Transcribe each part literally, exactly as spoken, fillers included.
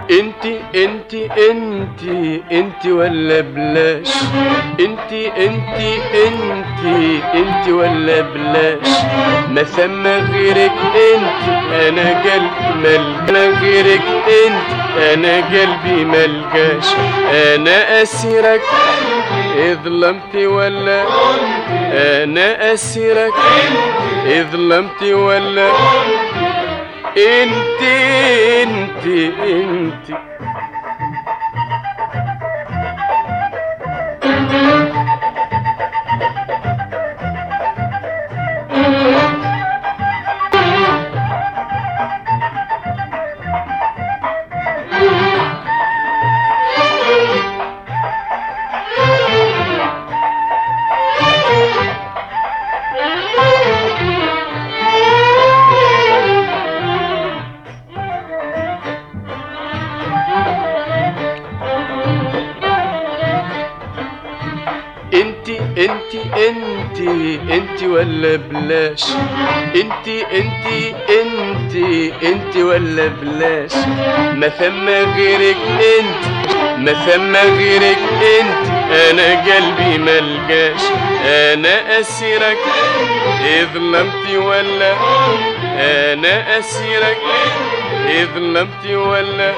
انتي انتي انتي انتي ولا بلاش، انتي انتي انتي انتي ولا بلاش، ما ثم غيرك انتي، انا قلبي ملقاش غيرك انتي، انا قلبي ملقاش. انا اسيرك اذ ظلمتي ولا، انا اسيرك اذ ظلمتي ولا، انتي انتي انتي انتي انتي انتي انتي ولا بلاش، انتي انتي انتي انتي ولا بلاش، ما ثم غيرك انتي، ما ثم غيرك انتي، انا قلبي ملقاش. انا اسيرك اذ ظلمتي ولا، انا اسيرك اذ ظلمتي ولا،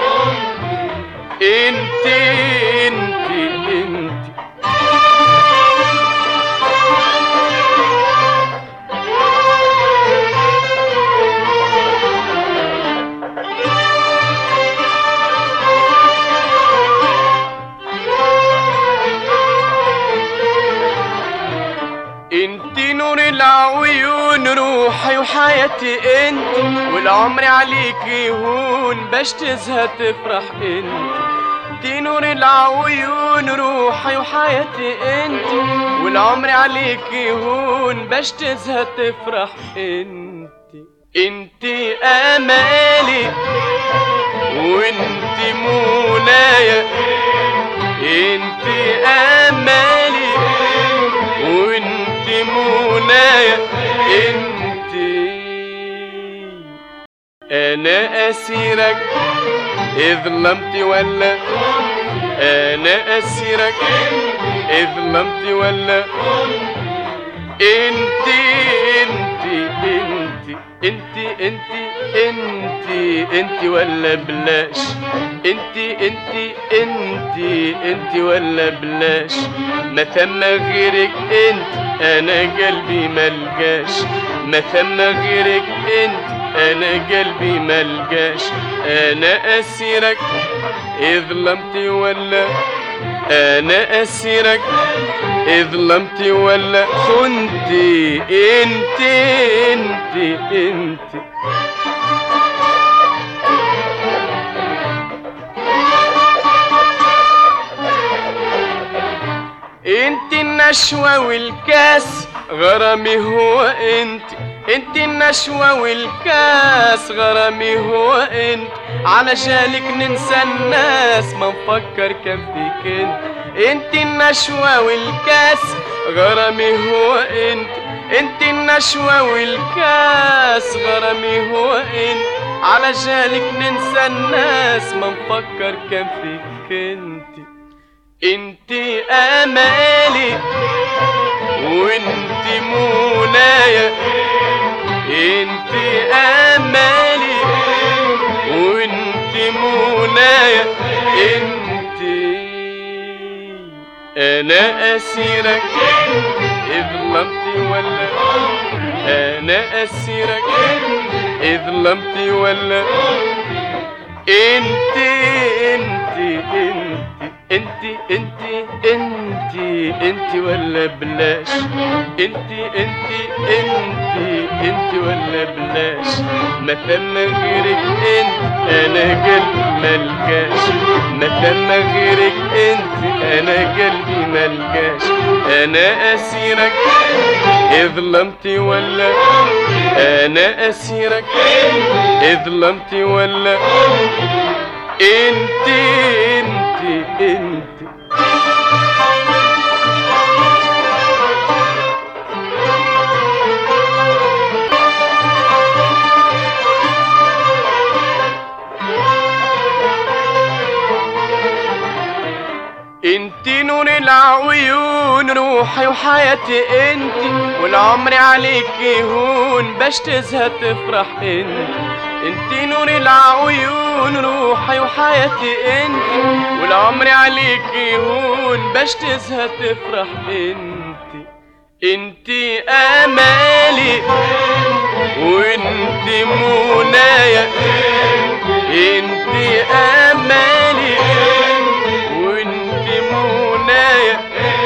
انتي انتي انتي انتي نور العيون روحي وحياتي انتي، والعمر عليك يهون باش تزهى تفرح انتي. انتي نور العيون روحي وحياتي انتي، والعمر عليك يهون باش تزهى تفرح انتي. انتي امالي وانتي منايا، انتي امالي وانتي منايا، انتي انا اسيرك اذ ظلمتي ولا، انا اسيرك اذ ظلمتي ولا، انتي انتي انتي انتي انتي انتي انتي ولا بلاش، انتي انتي انتي انتي ولا بلاش، ما ثم غيرك انتي، انا قلبي ملقاش، ما ثم غيرك انتي، انا قلبي ملقاش. انا اسيرك اذ ظلمتي ولا، انا اسيرك اذ ظلمتي ولا، خنتي انتي انتي انتي انتي النشوة والكاس غرامي هو انتي، انتي النشوة والكاس غرامي هو انت، علشانك ننسى الناس ما نفكر كان فيك انت. انتي النشوة والكاس غرامي هو انت، انتي النشوة والكاس غرامي هو انت، علشانك ننسى الناس ما نفكر كان فيك انت. انتي امالي وانتي منايا، انتي امالي وانتي منايا، انتي انا اسيرك اذ ظلمتي ولا، انا اسيرك اذ ظلمتي ولا، انتي انتي انتي انتي انتي انتي انتي ولا بلاش، انتي انتي انتي انتي ولا بلاش، ما ثم غيرك انت، انا قلبي ملقاش، ما ثم غيرك انت، انا قلبي ملقاش. انا اسيرك اذ ظلمتي ولا، انا اسيرك اذ ظلمتي ولا، انتي انتي انتي انت نور العيون روحي وحياتي انت، والعمر عليك يهون باش تزهد تفرح انت. انت نور العيون روحي وحياتي انت، والعمر عليك يهون باش تزهد تفرح انت. انت امالي وانت منايا، انت امالي وانت منايا.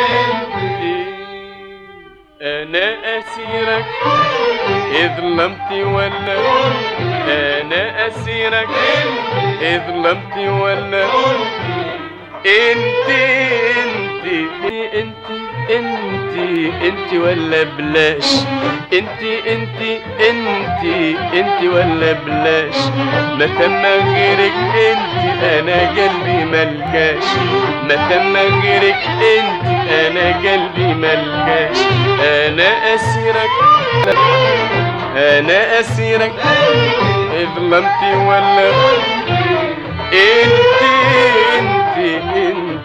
انا اسيرك اذ ظلمتي ولا، انا اسيرك اذ ظلمتي ولا. انت انت انت انت انت ولا بلاش، انت انت انت انت ولا بلاش. ما ثم غيرك انت انا قلبي ملقاش، ما ثم غيرك انت انا قلبي ملقاش. انا اسيرك انا اسيرك اذ ظلمتي ولا. انت انت انت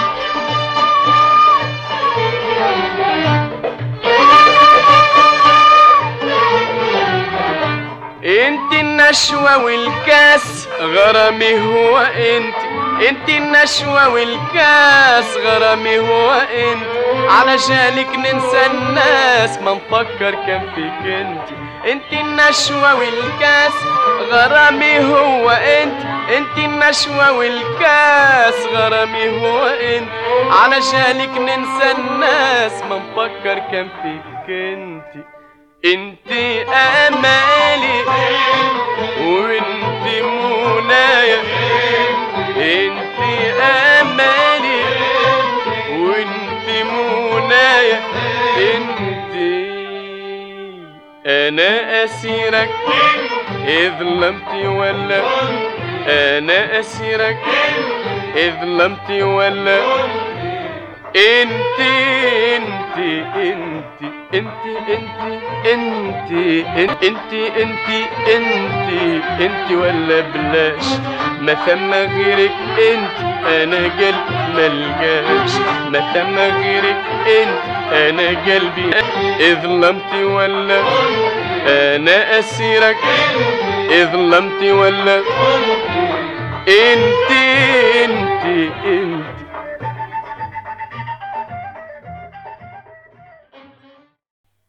انت النشوة والكاس غرامي هو انت، انت النشوة والكاس غرامي هو انت. علشانك ننسى الناس ما نفكر كان فيك انت. انت النشوة والكاس غرامي هو انت، انت النشوة والكاس غرامي هو انت. علشانك ننسى الناس ما نفكر كان فيك انت. انت امالي وانت منايا، انت امالي وانت منايا. انت انا اسيرك اذ ظلمتي ولا، انا اسيرك اذ ظلمتي ولا. انت انت انت انت انت انت انت انت انت انت ولا بلاش. ما ثم غيرك انت انا قلبي ملقاش، ما ثم غيرك انت انا قلبي. اذ ظلمتي ولا، انا اسيرك اذ ظلمتي ولا. انت انت انت